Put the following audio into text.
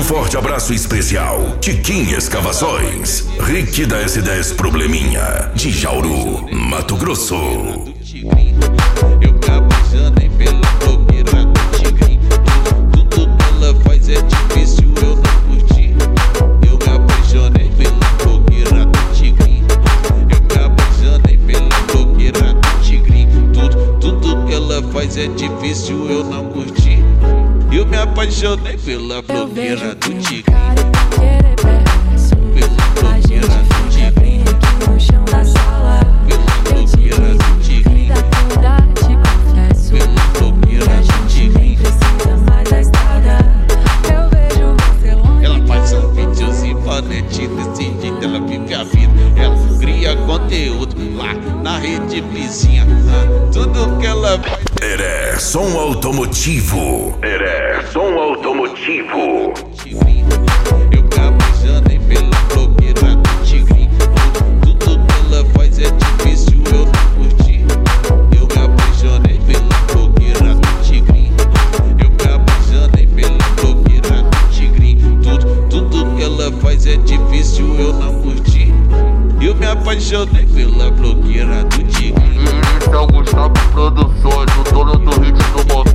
forte abraço especial. Tiquinho Escavações, Rick da S10 Probleminha, de Jauru, Mato Grosso. Eu me apaixonei pela blogueira do Tigrinho. Tudo que ela faz é difícil eu não curtir. Eu me apaixonei pela blogueira do Tigrinho. Eu me apaixonei pela blogueira do Tigrinho. Tudo que ela faz é difícil eu não curtir. Eu me apaixonei pela blogueira do Tigrinho. Pela blogueira do Tigrinho. Pela blogueira do Tigrinho. Pela blogueira do Tigrinho. Ela faz um vídeos imponente, desse jeito ela vive a vida. Ela cria conteúdo lá na rede vizinha. Tudo que ela faz. Heré Som Automotivo. Heré Som Automotivo. Eu me apaixonei pela blogueira do Tigrinho. Tudo que ela faz é difícil eu não curtir. Eu me apaixonei pela blogueira do Tigrinho. Eu me apaixonei pela blogueira do Tigrinho. Tudo que ela faz é difícil eu não curtir. Eu me apaixonei pela blogueira do Tigrinho. Esse é o Gustavo Produções, o dono do hit do momento.